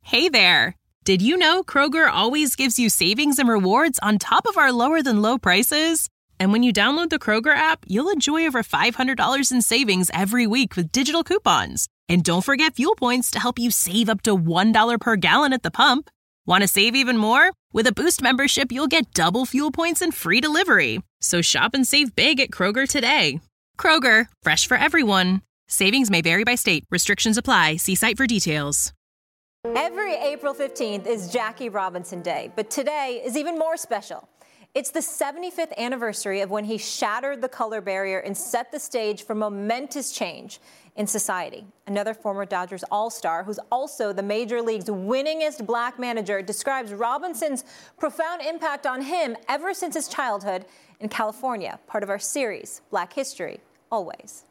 Hey there! Did you know Kroger always gives you savings and rewards on top of our lower-than-low prices? And when you download the Kroger app, you'll enjoy over $500 in savings every week with digital coupons. And don't forget fuel points to help you save up to $1 per gallon at the pump. Want to save even more? With a Boost membership, you'll get double fuel points and free delivery. So shop and save big at Kroger today. Kroger, fresh for everyone. Savings may vary by state. Restrictions apply. See site for details. Every April 15th is Jackie Robinson Day, but today is even more special. It's the 75th anniversary of when he shattered the color barrier and set the stage for momentous change in society. Another former Dodgers All-Star, who's also the Major League's winningest black manager, describes Robinson's profound impact on him ever since his childhood in California, part of our series, Black History, Always.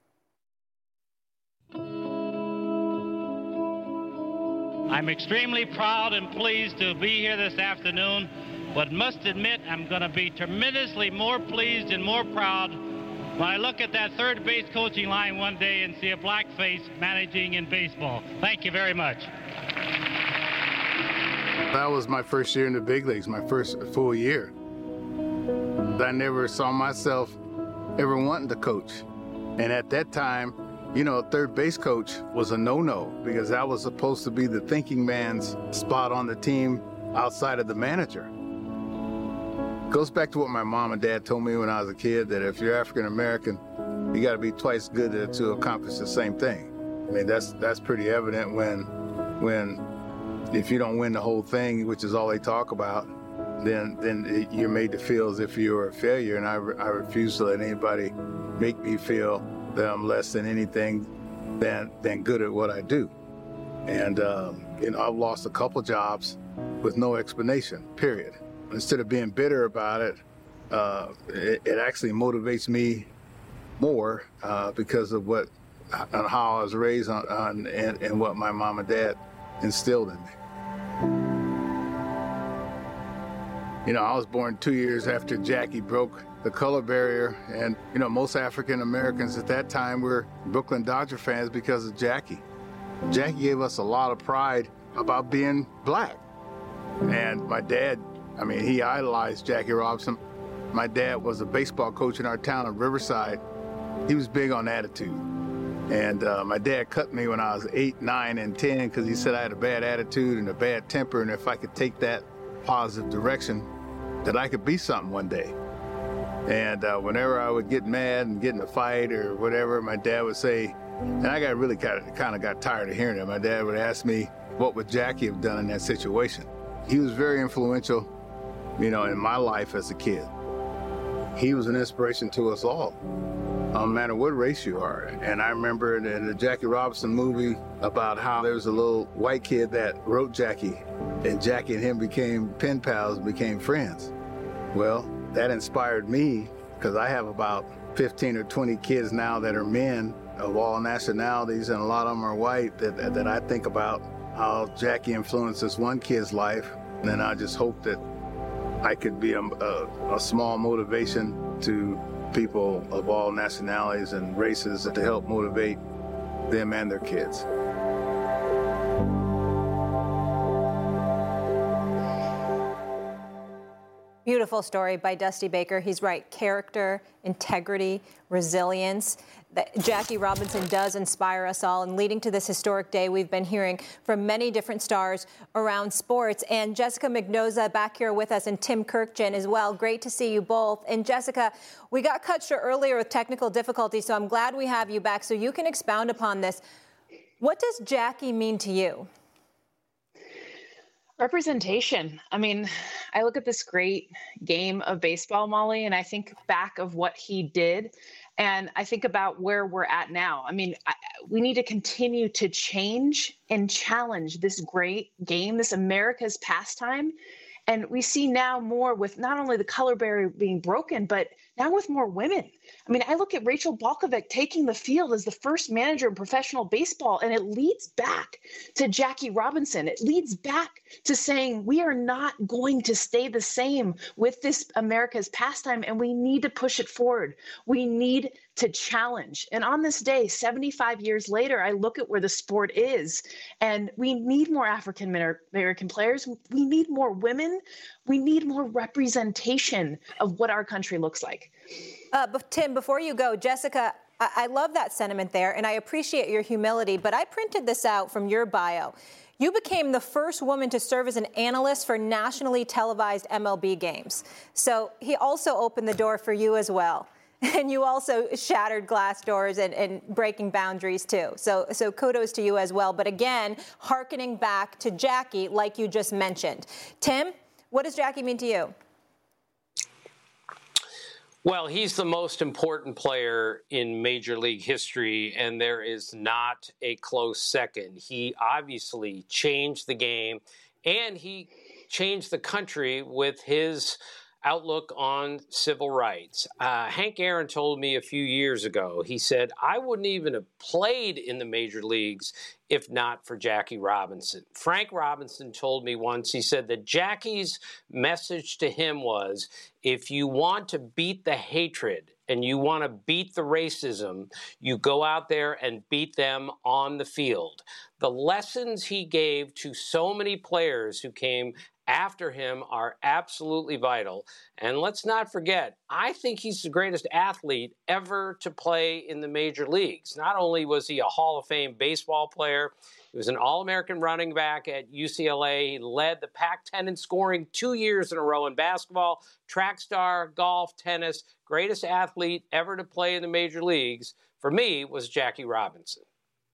I'm extremely proud and pleased to be here this afternoon, but must admit I'm going to be tremendously more pleased and more proud when I look at that third base coaching line one day and see a black face managing in baseball. Thank you very much. That was my first year in the big leagues, my first full year. I never saw myself ever wanting to coach. And at that time, you know, a third base coach was a no-no because that was supposed to be the thinking man's spot on the team outside of the manager. Goes back to what my mom and dad told me when I was a kid, that if you're African American, you got to be twice good to accomplish the same thing. I mean, that's pretty evident when if you don't win the whole thing, which is all they talk about, then you're made to feel as if you're a failure. And I refuse to let anybody make me feel that I'm less than anything than good at what I do. And I've lost a couple jobs with no explanation, period. Instead of being bitter about it, it actually motivates me more because of how I was raised and what my mom and dad instilled in me. You know, I was born 2 years after Jackie broke the color barrier, and you know, most African Americans at that time were Brooklyn Dodger fans because of Jackie. Jackie gave us a lot of pride about being black. And my dad, I mean, he idolized Jackie Robinson. My dad was a baseball coach in our town of Riverside. He was big on attitude. And my dad cut me when I was 8, 9, and 10 because he said I had a bad attitude and a bad temper, and if I could take that positive direction, that I could be something one day. And whenever I would get mad and get in a fight or whatever, my dad would say, and I got really kind of got tired of hearing it, my dad would ask me, what would Jackie have done in that situation? He was very influential, you know, in my life as a kid. He was an inspiration to us all, no matter what race you are. And I remember in the Jackie Robinson movie about how there was a little white kid that wrote Jackie, and Jackie and him became pen pals, became friends. Well, that inspired me because I have about 15 or 20 kids now that are men of all nationalities, and a lot of them are white, that I think about how Jackie influenced this one kid's life. And then I just hope that I could be a small motivation to people of all nationalities and races to help motivate them and their kids. Beautiful story by Dusty Baker. He's right. Character, integrity, resilience. Jackie Robinson does inspire us all. And leading to this historic day, we've been hearing from many different stars around sports. And Jessica Magnoza back here with us, and Tim Kirkjian as well. Great to see you both. And Jessica, we got cut short earlier with technical difficulties, so I'm glad we have you back so you can expound upon this. What does Jackie mean to you? Representation. I mean, I look at this great game of baseball, Molly, and I think back of what he did, and I think about where we're at now. I mean, we need to continue to change and challenge this great game, this America's pastime. And we see now more with not only the color barrier being broken, but now with more women. I mean, I look at Rachel Balkovec taking the field as the first manager in professional baseball, and it leads back to Jackie Robinson. It leads back to saying we are not going to stay the same with this America's pastime, and we need to push it forward. We need to challenge. And on this day, 75 years later, I look at where the sport is, and we need more African American players. We need more women. We need more representation of what our country looks like. But Tim, before you go, Jessica, I love that sentiment there, and I appreciate your humility, but I printed this out from your bio. You became the first woman to serve as an analyst for nationally televised MLB games. So he also opened the door for you as well. And you also shattered glass doors and breaking boundaries, too. So kudos to you as well. But again, hearkening back to Jackie, like you just mentioned. Tim, what does Jackie mean to you? Well, he's the most important player in Major League history, and there is not a close second. He obviously changed the game, and he changed the country with his outlook on civil rights. Hank Aaron told me a few years ago, he said, I wouldn't even have played in the major leagues if not for Jackie Robinson. Frank Robinson told me once, he said that Jackie's message to him was, if you want to beat the hatred and you want to beat the racism, you go out there and beat them on the field. The lessons he gave to so many players who came after him are absolutely vital. And let's not forget, I think he's the greatest athlete ever to play in the major leagues. Not only was he a Hall of Fame baseball player, he was an All-American running back at UCLA. He led the Pac-10 in scoring 2 years in a row in basketball, track star, golf, tennis. Greatest athlete ever to play in the major leagues, for me, was Jackie Robinson.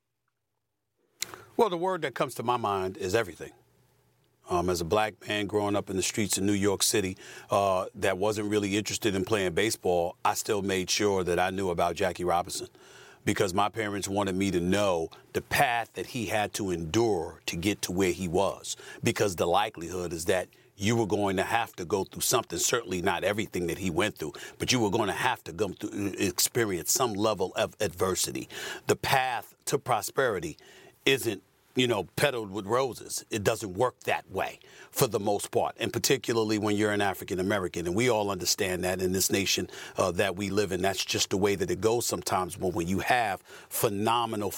Well, the word that comes to my mind is everything. As a black man growing up in the streets of New York City that wasn't really interested in playing baseball, I still made sure that I knew about Jackie Robinson because my parents wanted me to know the path that he had to endure to get to where he was, because the likelihood is that you were going to have to go through something, certainly not everything that he went through, but you were going to have to go through, experience some level of adversity. The path to prosperity isn't peddled with roses. It doesn't work that way for the most part, and particularly when you're an African American. And we all understand that in this nation that we live in. That's just the way that it goes sometimes. But when you have phenomenal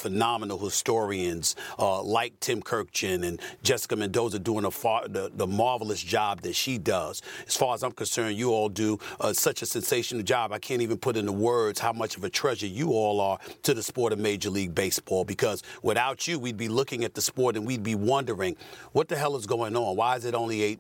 historians like Tim Kirkjian and Jessica Mendoza doing the marvelous job that she does, as far as I'm concerned, you all do such a sensational job. I can't even put into words how much of a treasure you all are to the sport of Major League Baseball, because without you, we'd be looking at the sport and we'd be wondering what the hell is going on. Why is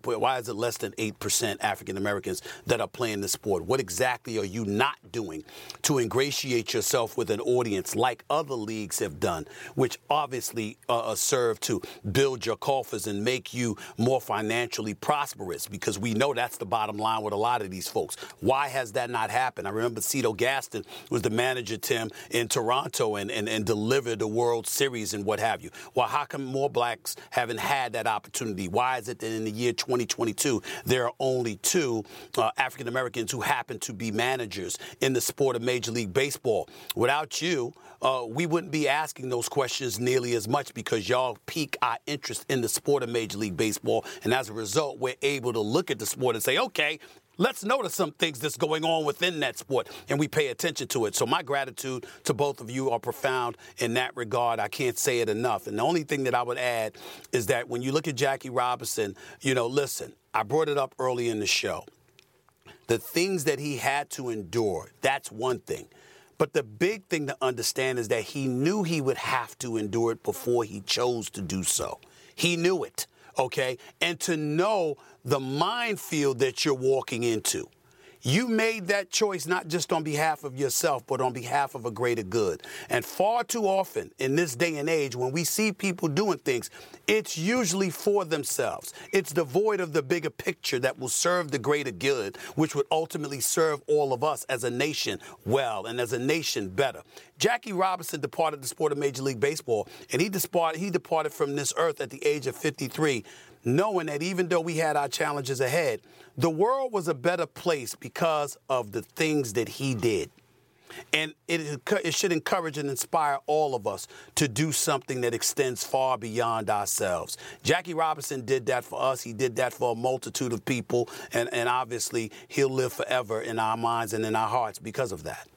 it less than 8% African Americans that are playing the sport? What exactly are you not doing to ingratiate yourself with an audience like other leagues have done, which obviously serve to build your coffers and make you more financially prosperous? Because we know that's the bottom line with a lot of these folks. Why has that not happened? I remember Cito Gaston was the manager, Tim, in Toronto and delivered the World Series and what have you. Well, how come more blacks haven't had that opportunity? Why is it that in the year 2022, there are only 2 African Americans who happen to be managers in the sport of Major League Baseball? Without you, we wouldn't be asking those questions nearly as much, because y'all pique our interest in the sport of Major League Baseball. And as a result, we're able to look at the sport and say, okay, let's notice some things that's going on within that sport, and we pay attention to it. So my gratitude to both of you are profound in that regard. I can't say it enough. And the only thing that I would add is that when you look at Jackie Robinson, listen, I brought it up early in the show. The things that he had to endure, that's one thing. But the big thing to understand is that he knew he would have to endure it before he chose to do so. He knew it. Okay, and to know the minefield that you're walking into. You made that choice not just on behalf of yourself, but on behalf of a greater good. And far too often in this day and age, when we see people doing things, it's usually for themselves. It's devoid of the bigger picture that will serve the greater good, which would ultimately serve all of us as a nation well and as a nation better. Jackie Robinson departed the sport of Major League Baseball, and he departed from this earth at the age of 53, knowing that even though we had our challenges ahead, the world was a better place because of the things that he did. And it should encourage and inspire all of us to do something that extends far beyond ourselves. Jackie Robinson did that for us. He did that for a multitude of people. And obviously, he'll live forever in our minds and in our hearts because of that.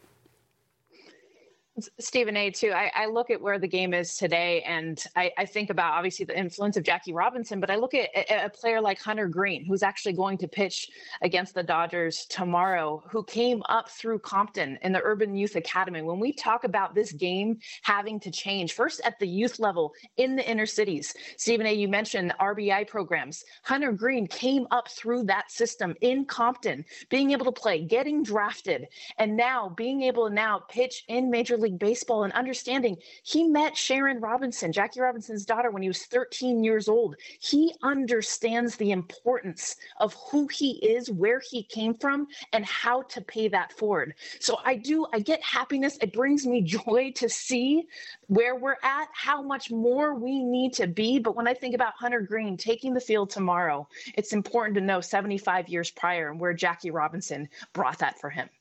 Stephen A., too, I look at where the game is today, and I think about, obviously, the influence of Jackie Robinson, but I look at a player like Hunter Greene, who's actually going to pitch against the Dodgers tomorrow, who came up through Compton in the Urban Youth Academy. When we talk about this game having to change, first at the youth level in the inner cities, Stephen A., you mentioned RBI programs. Hunter Greene came up through that system in Compton, being able to play, getting drafted, and now being able to now pitch in Major League Baseball and understanding he met Sharon Robinson, Jackie Robinson's daughter, when he was 13 years old. He understands the importance of who he is, where he came from, and how to pay that forward. So I get happiness. It brings me joy to see where we're at, how much more we need to be. But when I think about Hunter Greene taking the field tomorrow, it's important to know 75 years prior and where Jackie Robinson brought that for him.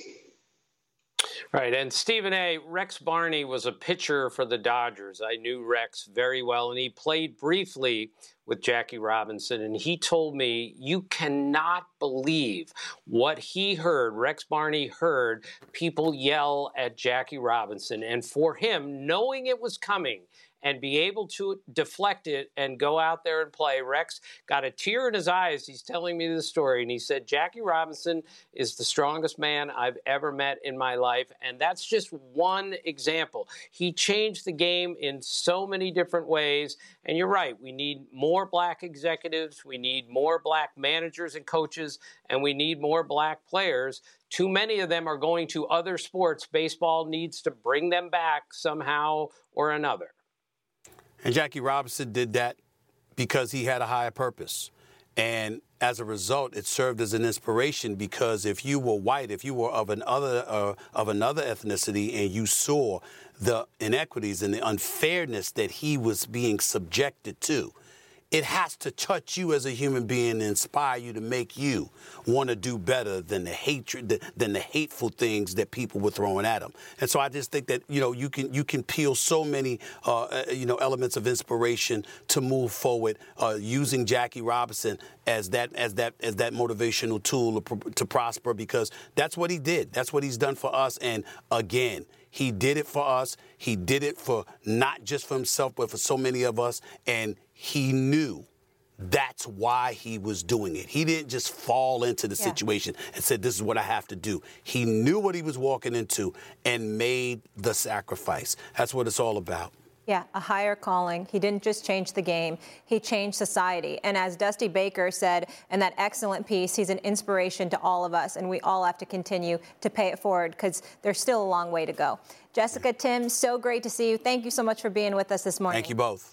Right, and Stephen A., Rex Barney was a pitcher for the Dodgers. I knew Rex very well, and he played briefly with Jackie Robinson, and he told me you cannot believe what he heard, Rex Barney heard people yell at Jackie Robinson, and for him, knowing it was coming, and be able to deflect it and go out there and play. Rex got a tear in his eyes. He's telling me this story, and he said, Jackie Robinson is the strongest man I've ever met in my life, and that's just one example. He changed the game in so many different ways, and you're right. We need more black executives. We need more black managers and coaches, and we need more black players. Too many of them are going to other sports. Baseball needs to bring them back somehow or another. And Jackie Robinson did that because he had a higher purpose. And as a result, it served as an inspiration because if you were white, if you were of another ethnicity and you saw the inequities and the unfairness that he was being subjected to, it has to touch you as a human being and inspire you to make you want to do better than the hatred, than the hateful things that people were throwing at him. And so I just think that, you can peel so many, elements of inspiration to move forward, using Jackie Robinson as that motivational tool to prosper, because that's what he did. That's what he's done for us. And again, he did it for us. He did it for not just for himself, but for so many of us. And he knew that's why he was doing it. He didn't just fall into the situation and said, this is what I have to do. He knew what he was walking into and made the sacrifice. That's what it's all about. Yeah, a higher calling. He didn't just change the game. He changed society. And as Dusty Baker said in that excellent piece, he's an inspiration to all of us, and we all have to continue to pay it forward because there's still a long way to go. Jessica, Tim, so great to see you. Thank you so much for being with us this morning. Thank you both.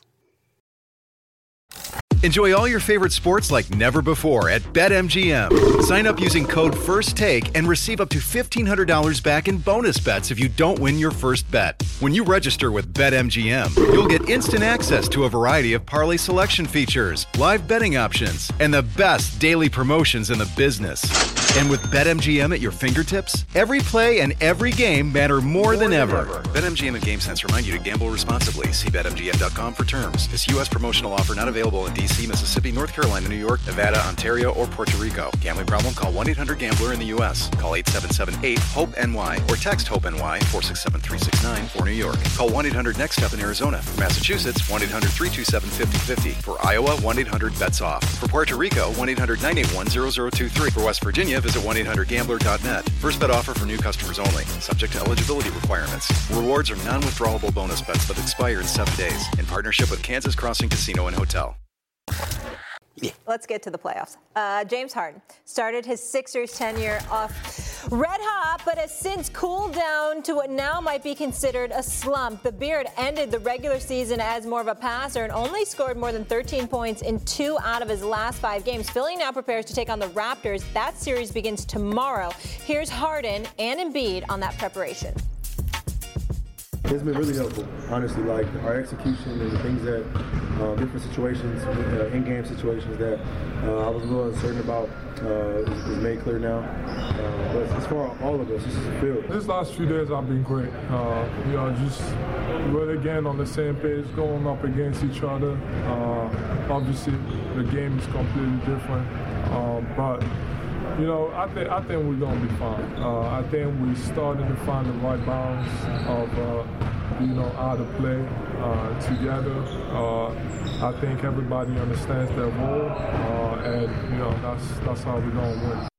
Enjoy all your favorite sports like never before at BetMGM. Sign up using code FIRSTTAKE and receive up to $1,500 back in bonus bets if you don't win your first bet. When you register with BetMGM, you'll get instant access to a variety of parlay selection features, live betting options, and the best daily promotions in the business. And with BetMGM at your fingertips, every play and every game matter more than ever. BetMGM and GameSense remind you to gamble responsibly. See BetMGM.com for terms. This U.S. promotional offer not available in D.C., Mississippi, North Carolina, New York, Nevada, Ontario, or Puerto Rico. Gambling problem? Call 1-800-GAMBLER in the U.S. Call 877-8-HOPE-NY or text HOPE-NY 467-369 for New York. Call 1-800-NEXT-STEP in Arizona. For Massachusetts, 1-800-327-5050. For Iowa, 1-800-BETS-OFF. For Puerto Rico, 1-800-981-0023. For West Virginia, visit 1-800-GAMBLER.net. First bet offer for new customers only. Subject to eligibility requirements. Rewards are non-withdrawable bonus bets that expire in 7 days. In partnership with Kansas Crossing Casino and Hotel. Let's get to the playoffs. James Harden started his Sixers tenure off red hot, but has since cooled down to what now might be considered a slump. The Beard ended the regular season as more of a passer and only scored more than 13 points in 2 out of his last 5 games. Philly now prepares to take on the Raptors. That series begins tomorrow. Here's Harden and Embiid on that preparation. It's been really helpful, honestly. Like our execution and the things that different situations, in-game situations that I was a little uncertain about is made clear now. But as far as all of us, this is a field. These last few days have been great. Just really again on the same page, going up against each other. Obviously, the game is completely different, but. I think we're going to be fine. I think we started to find the right balance of, how to play together. I think everybody understands their role, and, that's how we're going to win.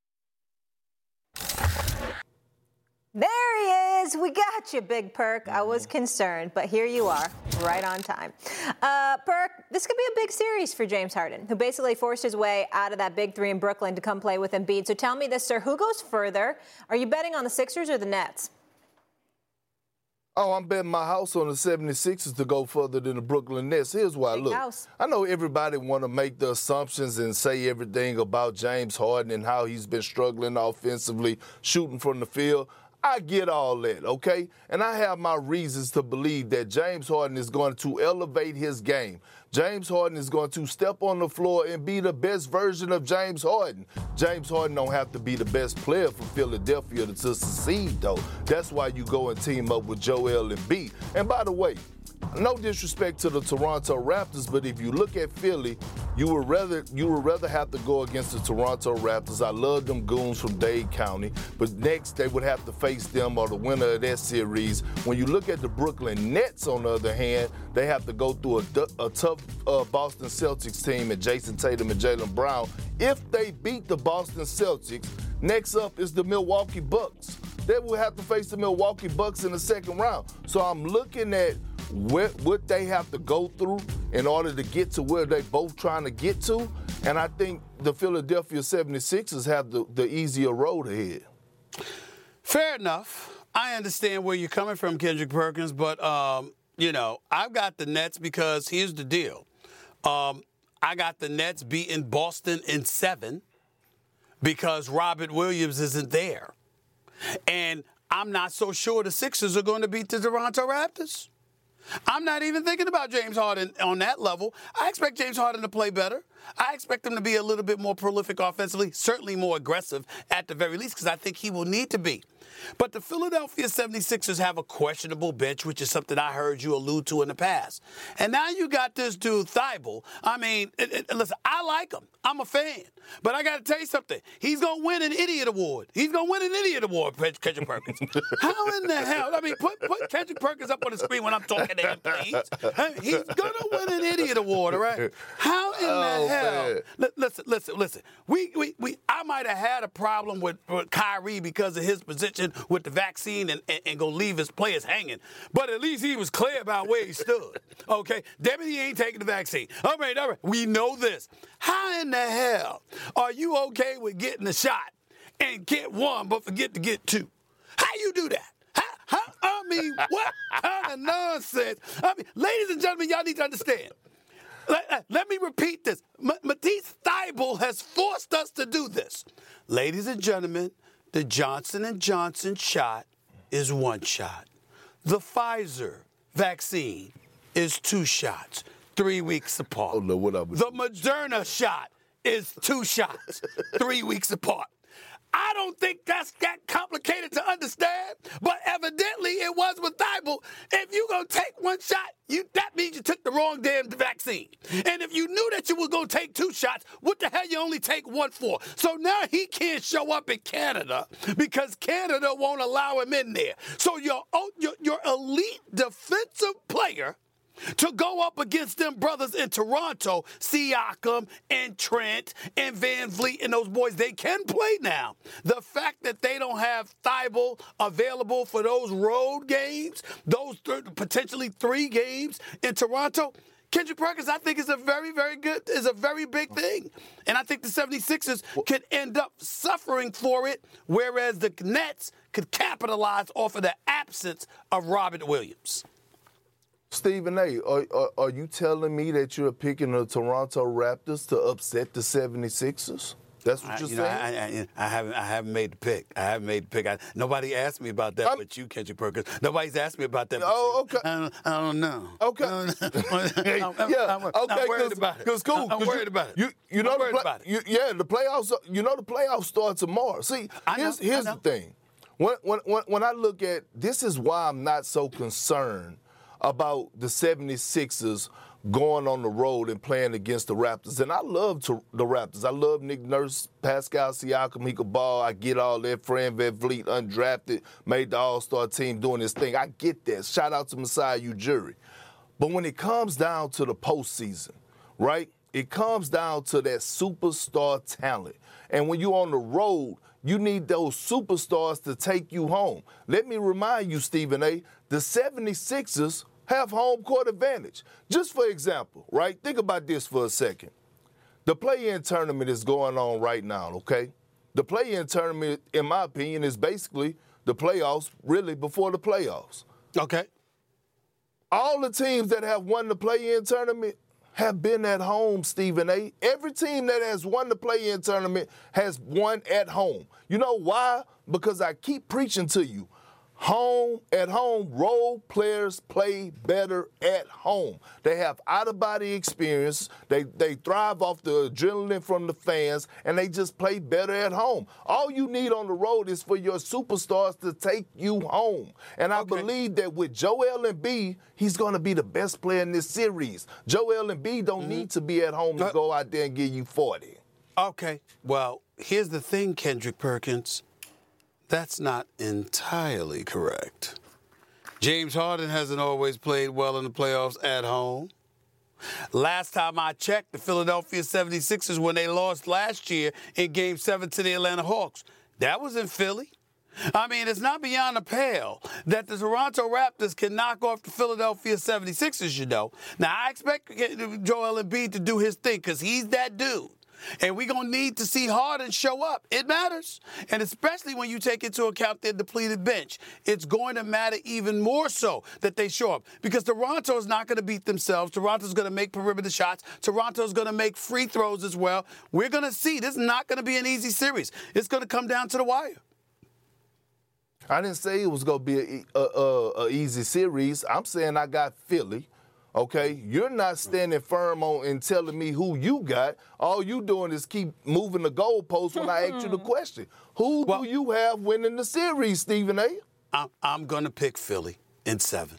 There he is. We got you, Big Perk. I was concerned, but here you are, right on time. Perk, this could be a big series for James Harden, who basically forced his way out of that big three in Brooklyn to come play with Embiid. So tell me this, sir, who goes further? Are you betting on the Sixers or the Nets? Oh, I'm betting my house on the 76ers to go further than the Brooklyn Nets. Here's why. Look, I know everybody want to make the assumptions and say everything about James Harden and how he's been struggling offensively, shooting from the field. I get all that, okay? And I have my reasons to believe that James Harden is going to elevate his game. James Harden is going to step on the floor and be the best version of James Harden. James Harden don't have to be the best player for Philadelphia to succeed, though. That's why you go and team up with Joel Embiid. And by the way, no disrespect to the Toronto Raptors, but if you look at Philly, you would rather have to go against the Toronto Raptors. I love them goons from Dade County, but next they would have to face them or the winner of that series. When you look at the Brooklyn Nets, on the other hand, they have to go through a tough Boston Celtics team and Jason Tatum and Jaylen Brown. If they beat the Boston Celtics, next up is the Milwaukee Bucks. They will have to face the Milwaukee Bucks in the second round. So I'm looking at what they have to go through in order to get to where they both trying to get to. And I think the Philadelphia 76ers have the easier road ahead. Fair enough. I understand where you're coming from, Kendrick Perkins, but, I've got the Nets because here's the deal. I got the Nets beating Boston in 7 because Robert Williams isn't there. And I'm not so sure the Sixers are going to beat the Toronto Raptors. I'm not even thinking about James Harden on that level. I expect James Harden to play better. I expect him to be a little bit more prolific offensively, certainly more aggressive at the very least, because I think he will need to be. But the Philadelphia 76ers have a questionable bench, which is something I heard you allude to in the past. And now you got this dude, Thibault. I mean, listen, I like him. I'm a fan. But I got to tell you something. He's going to win an idiot award. He's going to win an idiot award, Kendrick Perkins. How in the hell? I mean, put Kendrick Perkins up on the screen when I'm talking to him, please. He's going to win an idiot award, all right? How in the hell? Listen. I might have had a problem with Kyrie because of his position with the vaccine and go leave his players hanging. But at least he was clear about where he stood. Okay? Debbie, he ain't taking the vaccine. All right. We know this. How in the hell are you okay with getting a shot and get 1 but forget to get 2? How you do that? What kind of nonsense? Ladies and gentlemen, y'all need to understand. Let me repeat this. Matisse Thybulle has forced us to do this. Ladies and gentlemen, the Johnson & Johnson shot is 1 shot. The Pfizer vaccine is 2 shots, 3 weeks apart. Oh, no, what up? The Moderna shot is 2 shots, 3 weeks apart. I don't think that's that complicated to understand, but evidently it was with Thybulle. If you're going to take 1 shot, that means you took the wrong damn vaccine. And if you knew that you were going to take 2 shots, what the hell you only take 1 for? So now he can't show up in Canada because Canada won't allow him in there. So your elite defensive player to go up against them brothers in Toronto, Siakam and Trent and Van Vliet and those boys, they can play now. The fact that they don't have Thybulle available for those road games, those potentially 3 games in Toronto, Kendrick Perkins, I think is a very big thing. And I think the 76ers could end up suffering for it, whereas the Nets could capitalize off of the absence of Robert Williams. Stephen A., are you telling me that you're picking the Toronto Raptors to upset the 76ers? That's what you're saying? I haven't made the pick. Nobody asked me about that but you, Kendrick Perkins. Nobody's asked me about that but you. Okay. I don't know. Okay. I'm worried about it. Cool. I'm worried about it. You know the playoffs. You know the playoffs start tomorrow. See, here's the thing. When I look at this, is why I'm not so concerned about the 76ers going on the road and playing against the Raptors. And I love the Raptors. I love Nick Nurse, Pascal Siakam, he could ball. I get all that. Fran VanVleet, undrafted, made the All-Star team doing his thing. I get that. Shout out to Masai Ujiri. But when it comes down to the postseason, right, it comes down to that superstar talent. And when you're on the road, you need those superstars to take you home. Let me remind you, Stephen A., the 76ers have home court advantage. Just for example, right? Think about this for a second. The play-in tournament is going on right now, okay? The play-in tournament, in my opinion, is basically the playoffs, really, before the playoffs. Okay. All the teams that have won the play-in tournament have been at home, Stephen A. Every team that has won the play-in tournament has won at home. You know why? Because I keep preaching to you. At home, role players play better at home. They have out-of-body experience. They thrive off the adrenaline from the fans, and they just play better at home. All you need on the road is for your superstars to take you home. And I believe that with Joel Embiid, he's going to be the best player in this series. Joel Embiid don't need to be at home to go out there and give you 40. Okay. Well, here's the thing, Kendrick Perkins. That's not entirely correct. James Harden hasn't always played well in the playoffs at home. Last time I checked, the Philadelphia 76ers, when they lost last year in Game 7 to the Atlanta Hawks, that was in Philly. I mean, it's not beyond the pale that the Toronto Raptors can knock off the Philadelphia 76ers, you know. Now, I expect Joel Embiid to do his thing because he's that dude. And we're going to need to see Harden show up. It matters. And especially when you take into account their depleted bench, it's going to matter even more so that they show up. Because Toronto is not going to beat themselves. Toronto's going to make perimeter shots. Toronto's going to make free throws as well. We're going to see. This is not going to be an easy series. It's going to come down to the wire. I didn't say it was going to be an easy series. I'm saying I got Philly. Okay, you're not standing firm on and telling me who you got. All you doing is keep moving the goalposts when I ask you the question. Who do you have winning the series, Stephen A? I'm going to pick Philly in 7.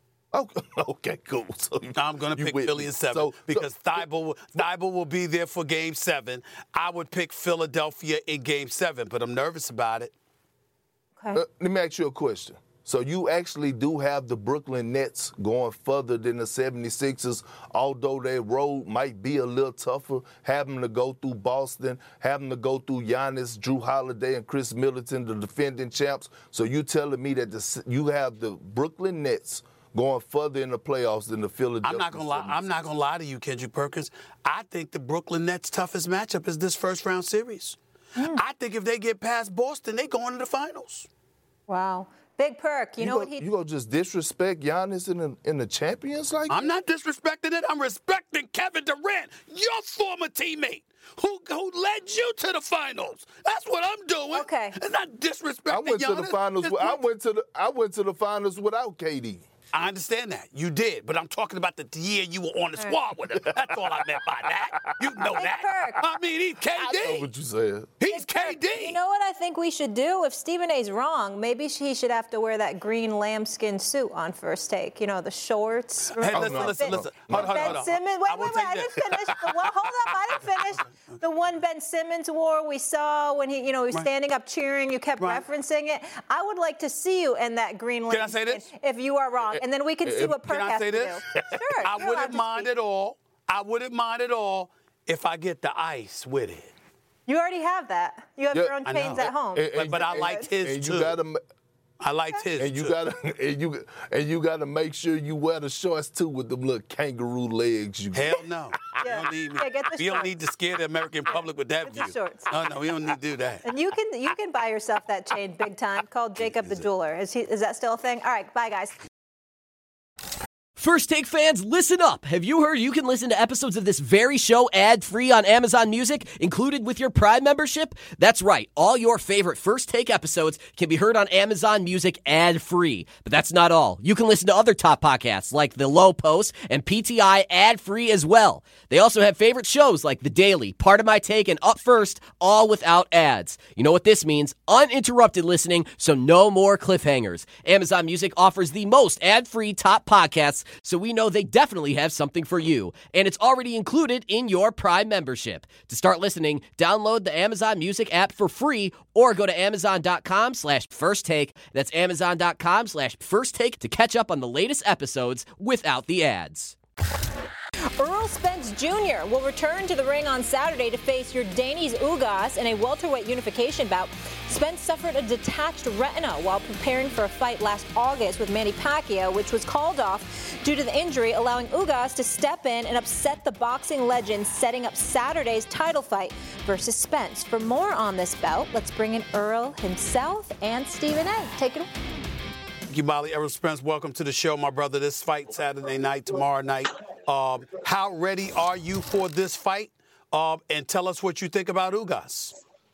Okay, cool. So I'm going to pick Philly in 7 because Thibault will be there for Game 7. I would pick Philadelphia in Game 7, but I'm nervous about it. Okay. Let me ask you a question. So you actually do have the Brooklyn Nets going further than the 76ers, although their road might be a little tougher, having to go through Boston, having to go through Giannis, Drew Holiday, and Chris Middleton, the defending champs. So you telling me that you have the Brooklyn Nets going further in the playoffs than the Philadelphia 76ers? I'm not going to lie to you, Kendrick Perkins. I think the Brooklyn Nets' toughest matchup is this first-round series. I think if they get past Boston, they go into the finals. Wow. Big Perk, you know what he... You gonna just disrespect Giannis in the champions like I'm not disrespecting it. I'm respecting Kevin Durant, your former teammate, who led you to the finals. That's what I'm doing. Okay. It's not disrespecting I went Giannis. to the finals. I went to the finals without KD. I understand that. You did. But I'm talking about the year you were on the squad with him. That's all I meant by that. You know that. I mean, he's KD. I know what you said. He's KD. You know what I think we should do? If Stephen A's wrong, maybe he should have to wear that green lambskin suit on First Take. You know, the shorts. Hey, listen. Hold on. Ben Simmons. Wait, I didn't finish. Hold up, I didn't finish. The one Ben Simmons wore, we saw when he was standing up cheering. You kept referencing it. I would like to see you in that green lambskin. Can I say this? If you are wrong. And then we can see what Perk has to do. Sure. I wouldn't mind at all. I wouldn't mind at all if I get the ice with it. You already have that. You have your own chains at home. But I liked his too. I liked his. And you gotta make sure you wear the shorts too with them little kangaroo legs. Hell no. You don't need to scare the American public with that view. No, we don't need to do that. And you can buy yourself that chain big time. Called Jacob the Jeweler. Is that still a thing? All right, bye guys. First Take fans, listen up. Have you heard you can listen to episodes of this very show ad-free on Amazon Music, included with your Prime membership? That's right. All your favorite First Take episodes can be heard on Amazon Music ad-free. But that's not all. You can listen to other top podcasts like The Low Post and PTI ad-free as well. They also have favorite shows like The Daily, Part of My Take, and Up First, all without ads. You know what this means? Uninterrupted listening, so no more cliffhangers. Amazon Music offers the most ad-free top podcasts, so we know they definitely have something for you. And it's already included in your Prime membership. To start listening, download the Amazon Music app for free or go to amazon.com/firsttake. That's amazon.com/firsttake to catch up on the latest episodes without the ads. Errol Spence Jr. will return to the ring on Saturday to face Yordenis Ugas in a welterweight unification bout. Spence suffered a detached retina while preparing for a fight last August with Manny Pacquiao, which was called off due to the injury, allowing Ugas to step in and upset the boxing legend, setting up Saturday's title fight versus Spence. For more on this bout, let's bring in Errol himself and Stephen A. Take it away. Thank you, Molly. Errol Spence, welcome to the show, my brother. This fight Saturday night, tomorrow night. How ready are you for this fight? And tell us what you think about Ugas.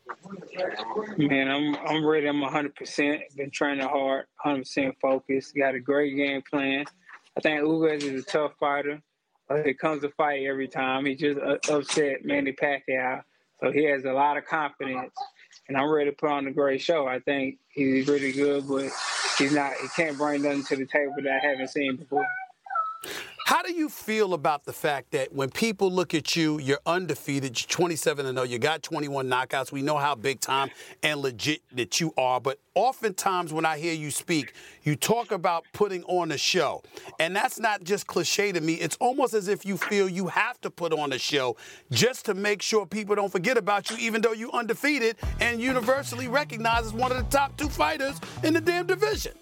Man, I'm ready. I'm 100%. Been training hard, 100% focused. Got a great game plan. I think Ugas is a tough fighter. It comes to fight every time. He just upset Manny Pacquiao, so he has a lot of confidence. And I'm ready to put on a great show. I think he's really good, but he can't bring nothing to the table that I haven't seen before. How do you feel about the fact that when people look at you, you're undefeated, you're 27-0, you got 21 knockouts. We know how big time and legit that you are. But oftentimes when I hear you speak, you talk about putting on a show. And that's not just cliche to me. It's almost as if you feel you have to put on a show just to make sure people don't forget about you, even though you're undefeated and universally recognized as one of the top 2 fighters in the damn division.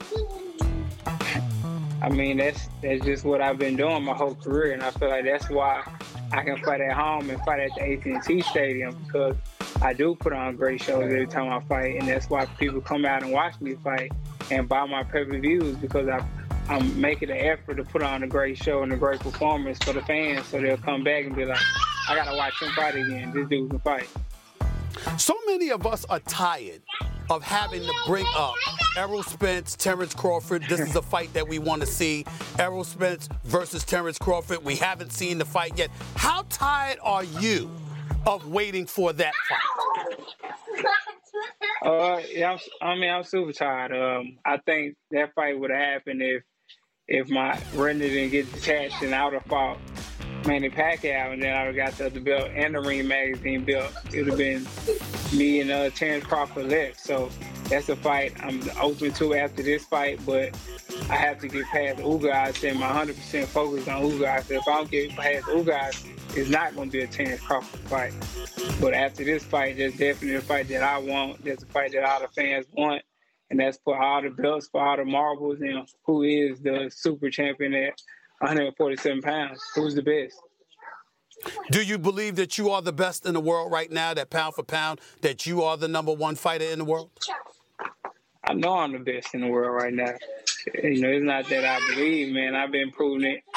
I mean, that's just what I've been doing my whole career, and I feel like that's why I can fight at home and fight at the AT&T Stadium, because I do put on great shows every time I fight, and that's why people come out and watch me fight and buy my pay-per-views, because I'm making an effort to put on a great show and a great performance for the fans, so they'll come back and be like, I gotta watch him fight again. This dude can fight. So many of us are tired of having to bring up Errol Spence, Terrence Crawford. This is a fight that we want to see. Errol Spence versus Terrence Crawford. We haven't seen the fight yet. How tired are you of waiting for that fight? I'm super tired. I think that fight would have happened if my retina didn't get detached, and I would have fought Manny Pacquiao, and then I would have got the other belt and the Ring Magazine belt. It would have been me and Terrence Crawford left. So that's a fight I'm open to after this fight, but I have to get past Ugas, and my 100% focus on Ugas. If I don't get past Ugas, it's not going to be a Terrence Crawford fight. But after this fight, there's definitely a fight that I want. There's a fight that all the fans want, and that's for all the belts, for all the marbles, and who is the super champion at 147 pounds. Who's the best? Do you believe that you are the best in the world right now, that pound for pound, that you are the number 1 fighter in the world? I know I'm the best in the world right now. You know, it's not that I believe, man. I've been proving it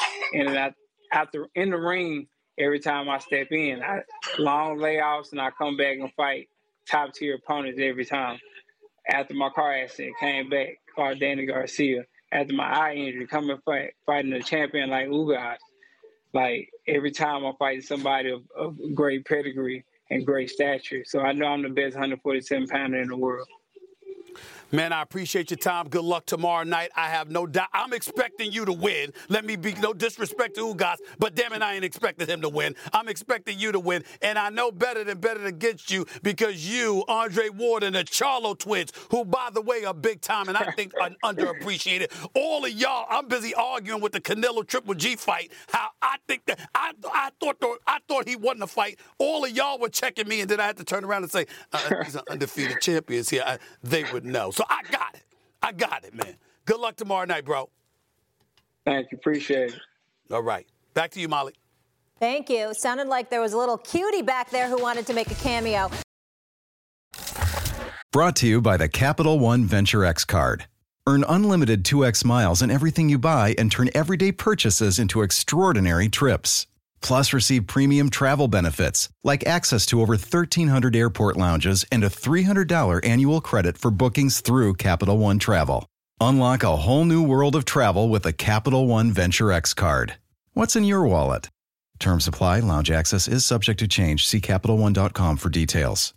in the ring every time I step in. Long layoffs, and I come back and fight top-tier opponents every time. After my car accident, came back, fought Danny Garcia. After my eye injury, coming fighting a champion like Ugas. Like, every time I'm fighting somebody of great pedigree and great stature. So I know I'm the best 147-pounder in the world. Man, I appreciate your time. Good luck tomorrow night. I have no doubt. I'm expecting you to win. Let me be no disrespect to Ugas, but damn it, I ain't expecting him to win. I'm expecting you to win. And I know better against you, because you, Andre Ward, and the Charlo twins, who, by the way, are big time and I think are underappreciated. All of y'all, I'm busy arguing with the Canelo Triple G fight. How I think that I thought he won the fight. All of y'all were checking me, and then I had to turn around and say, these are undefeated champions here. They would know. So I got it, man. Good luck tomorrow night, bro. Thank you. Appreciate it. All right. Back to you, Molly. Thank you. It sounded like there was a little cutie back there who wanted to make a cameo. Brought to you by the Capital One Venture X card. Earn unlimited 2x miles in everything you buy and turn everyday purchases into extraordinary trips. Plus, receive premium travel benefits like access to over 1,300 airport lounges and a $300 annual credit for bookings through Capital One Travel. Unlock a whole new world of travel with a Capital One Venture X card. What's in your wallet? Terms apply. Lounge access is subject to change. See CapitalOne.com for details.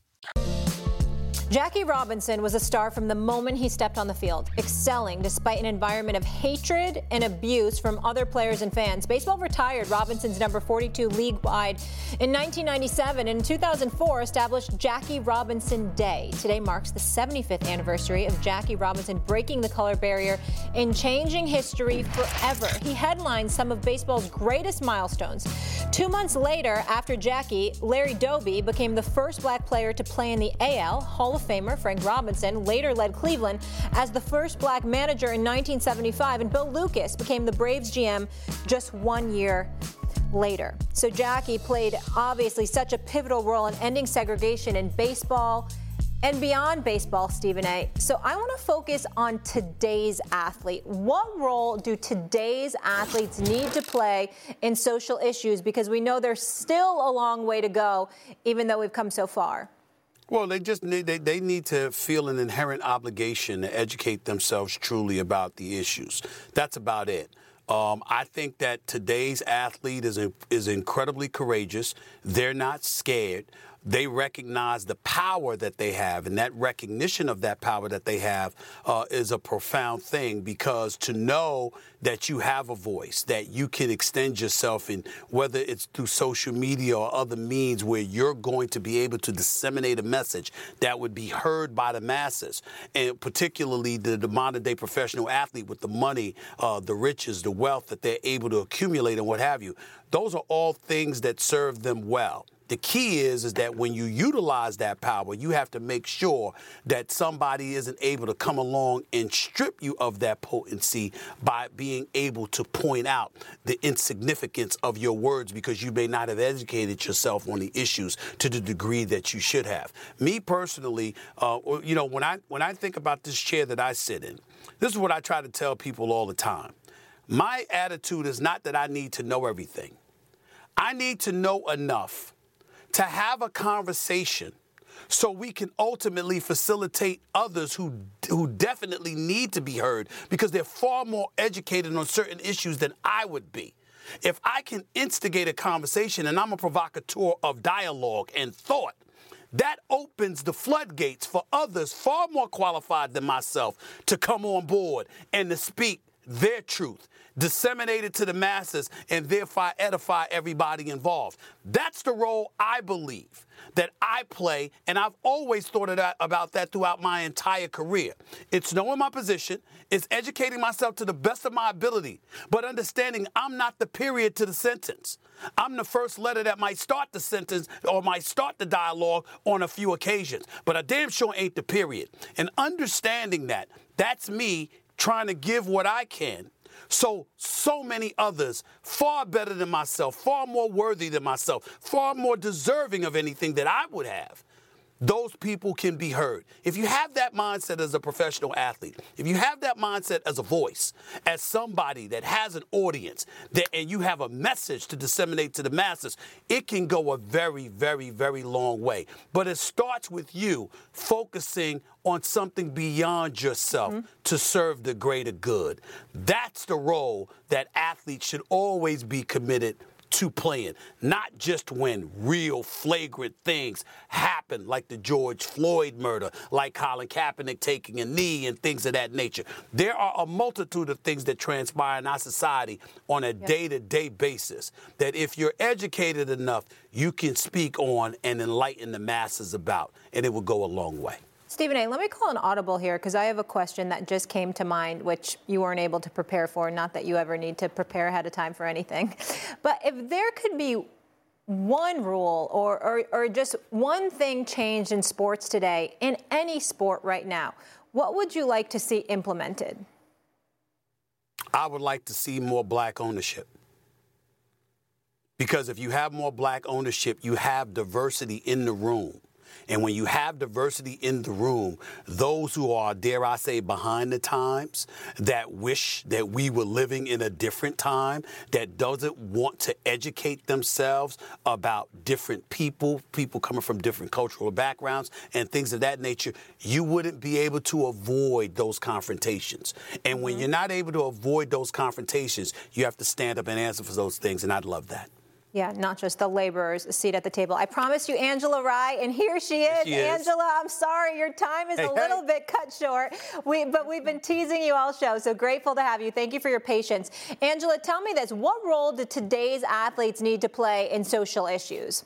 Jackie Robinson was a star from the moment he stepped on the field, excelling despite an environment of hatred and abuse from other players and fans. Baseball retired Robinson's number 42 league-wide in 1997 and in 2004 established Jackie Robinson Day. Today marks the 75th anniversary of Jackie Robinson breaking the color barrier and changing history forever. He headlined some of baseball's greatest milestones. 2 months later, after Jackie, Larry Doby became the first black player to play in the AL. Hall of Famer Frank Robinson later led Cleveland as the first black manager in 1975, and Bill Lucas became the Braves GM just 1 year later. So Jackie played obviously such a pivotal role in ending segregation in baseball and beyond baseball, Stephen A. So I want to focus on today's athlete. What role do today's athletes need to play in social issues? Because we know there's still a long way to go, even though we've come so far. Well, they need to feel an inherent obligation to educate themselves truly about the issues. That's about it. I think that today's athlete is incredibly courageous. They're not scared. They recognize the power that they have, and that recognition of that power that they have is a profound thing, because to know that you have a voice, that you can extend yourself in, whether it's through social media or other means where you're going to be able to disseminate a message that would be heard by the masses, and particularly the modern day professional athlete with the money, the riches, the wealth that they're able to accumulate and what have you. Those are all things that serve them well. The key is that when you utilize that power, you have to make sure that somebody isn't able to come along and strip you of that potency by being able to point out the insignificance of your words, because you may not have educated yourself on the issues to the degree that you should have. Me personally, when I think about this chair that I sit in, this is what I try to tell people all the time. My attitude is not that I need to know everything. I need to know enough to have a conversation so we can ultimately facilitate others who definitely need to be heard, because they're far more educated on certain issues than I would be. If I can instigate a conversation, and I'm a provocateur of dialogue and thought, that opens the floodgates for others far more qualified than myself to come on board and to speak their truth, disseminate it to the masses, and therefore edify everybody involved. That's the role I believe that I play, and I've always thought about that throughout my entire career. It's knowing my position, it's educating myself to the best of my ability, but understanding I'm not the period to the sentence. I'm the first letter that might start the sentence or might start the dialogue on a few occasions, but I damn sure ain't the period. And understanding that, that's me trying to give what I can, so many others, far better than myself, far more worthy than myself, far more deserving of anything that I would have, those people can be heard. If you have that mindset as a professional athlete, if you have that mindset as a voice, as somebody that has an audience, and you have a message to disseminate to the masses, it can go a very, very, very long way. But it starts with you focusing on something beyond yourself to serve the greater good. That's the role that athletes should always be committed to playing, not just when real flagrant things happen, like the George Floyd murder, like Colin Kaepernick taking a knee and things of that nature. There are a multitude of things that transpire in our society on a day-to-day basis that if you're educated enough, you can speak on and enlighten the masses about, and it will go a long way. Stephen A., let me call an audible here, because I have a question that just came to mind, which you weren't able to prepare for. Not that you ever need to prepare ahead of time for anything. But if there could be one rule or just one thing changed in sports today, in any sport right now, what would you like to see implemented? I would like to see more black ownership. Because if you have more black ownership, you have diversity in the room. And when you have diversity in the room, those who are, dare I say, behind the times, that wish that we were living in a different time, that doesn't want to educate themselves about different people coming from different cultural backgrounds and things of that nature, you wouldn't be able to avoid those confrontations. And when you're not able to avoid those confrontations, you have to stand up and answer for those things, and I'd love that. Yeah, not just the laborers' seat at the table. I promised you Angela Rye, and here she is. Angela, I'm sorry, your time is a little bit cut short, but we've been teasing you all show, so grateful to have you. Thank you for your patience. Angela, tell me this. What role do today's athletes need to play in social issues?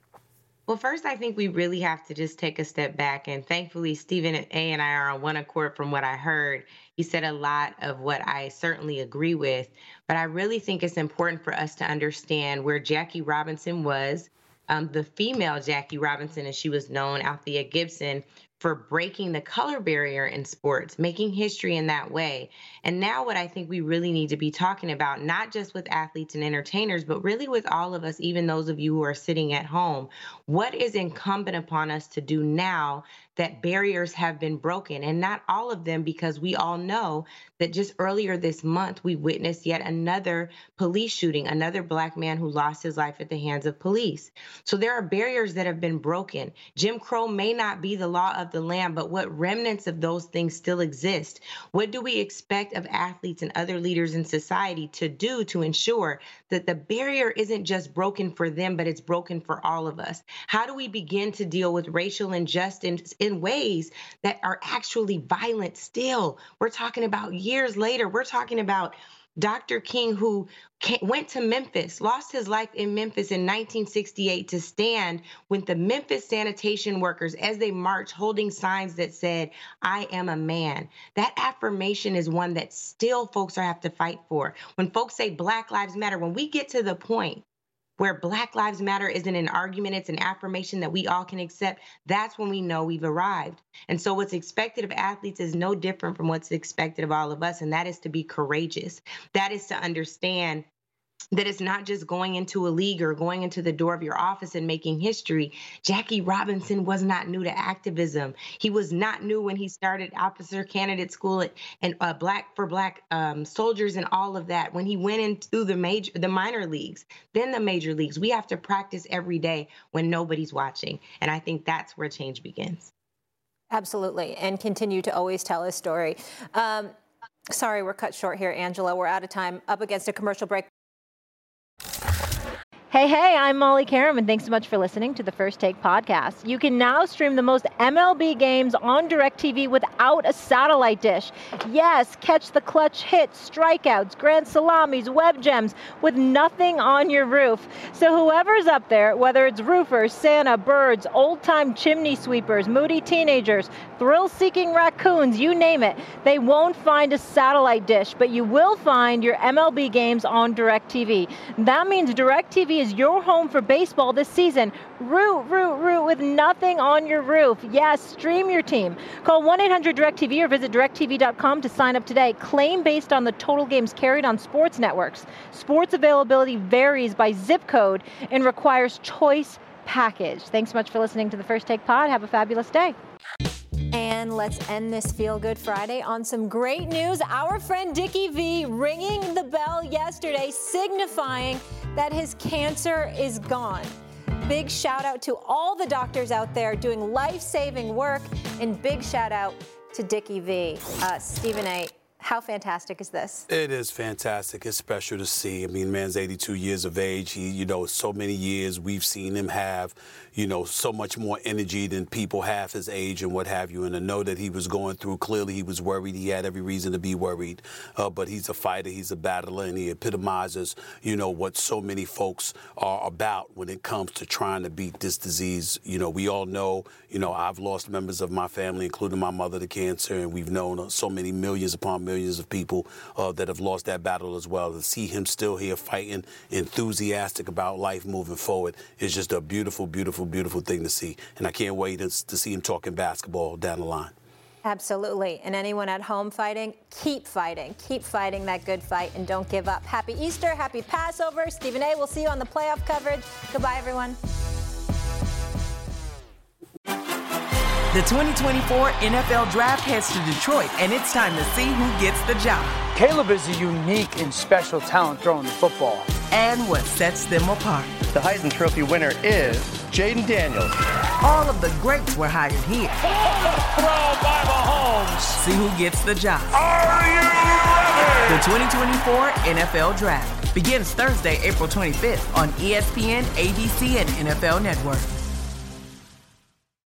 Well, first, I think we really have to just take a step back. And thankfully, Stephen A. and I are on one accord from what I heard. He said a lot of what I certainly agree with. But I really think it's important for us to understand where Jackie Robinson was, the female Jackie Robinson, as she was known, Althea Gibson, for breaking the color barrier in sports, making history in that way. And now what I think we really need to be talking about, not just with athletes and entertainers, but really with all of us, even those of you who are sitting at home, what is incumbent upon us to do now that barriers have been broken? And not all of them, because we all know that just earlier this month, we witnessed yet another police shooting, another Black man who lost his life at the hands of police. So there are barriers that have been broken. Jim Crow may not be the law of the land, but what remnants of those things still exist? What do we expect of athletes and other leaders in society to do to ensure that the barrier isn't just broken for them, but it's broken for all of us? How do we begin to deal with racial injustice in ways that are actually violent still? We're talking about years later. We're talking about Dr. King, who went to Memphis, lost his life in Memphis in 1968 to stand with the Memphis sanitation workers as they marched holding signs that said, "I am a man." That affirmation is one that still folks have to fight for. When folks say Black Lives Matter, when we get to the point where Black Lives Matter isn't an argument, it's an affirmation that we all can accept, that's when we know we've arrived. And so what's expected of athletes is no different from what's expected of all of us, and that is to be courageous. That is to understand that it's not just going into a league or going into the door of your office and making history. Jackie Robinson was not new to activism. He was not new when he started officer candidate school and Black soldiers and all of that. When he went into the minor leagues, then the major leagues, we have to practice every day when nobody's watching. And I think that's where change begins. Absolutely. And continue to always tell his story. Sorry, we're cut short here, Angela. We're out of time, up against a commercial break. Hey, I'm Molly Karam, and thanks so much for listening to the First Take podcast. You can now stream the most MLB games on DirecTV without a satellite dish. Yes, catch the clutch hits, strikeouts, grand salamis, web gems with nothing on your roof. So whoever's up there, whether it's roofers, Santa, birds, old-time chimney sweepers, moody teenagers, thrill-seeking raccoons, you name it, they won't find a satellite dish, but you will find your MLB games on DirecTV. That means DirecTV is your home for baseball this season. Root with nothing on your roof. Yes, stream your team. Call 1-800-DirecTV or visit directtv.com to sign up today. Claim based on the total games carried on sports networks. Sports availability varies by zip code and requires choice package. Thanks so much for listening to the First Take Pod. Have a fabulous day. And let's end this Feel Good Friday on some great news. Our friend Dickie V ringing the bell yesterday, signifying that his cancer is gone. Big shout out to all the doctors out there doing life-saving work, and big shout out to Dickie V. Stephen A., how fantastic is this? It is fantastic. It's special to see. I mean, man's 82 years of age. He, so many years we've seen him have, so much more energy than people half his age and what have you. And to know that he was going through, clearly he was worried. He had every reason to be worried. But he's a fighter. He's a battler. And he epitomizes, what so many folks are about when it comes to trying to beat this disease. We all know, I've lost members of my family, including my mother, to cancer. And we've known so many millions upon millions of people that have lost that battle as well. To see him still here fighting, enthusiastic about life moving forward is just a beautiful, beautiful, beautiful thing to see. And I can't wait to see him talking basketball down the line. Absolutely. And anyone at home fighting, keep fighting. Keep fighting that good fight and don't give up. Happy Easter. Happy Passover. Stephen A., we'll see you on the playoff coverage. Goodbye, everyone. The 2024 NFL Draft heads to Detroit, and it's time to see who gets the job. Caleb is a unique and special talent throwing the football. And what sets them apart. The Heisman Trophy winner is Jaden Daniels. All of the greats were hired here. Throw by Mahomes. See who gets the job. Are you ready? The 2024 NFL Draft begins Thursday, April 25th on ESPN, ABC, and NFL Network.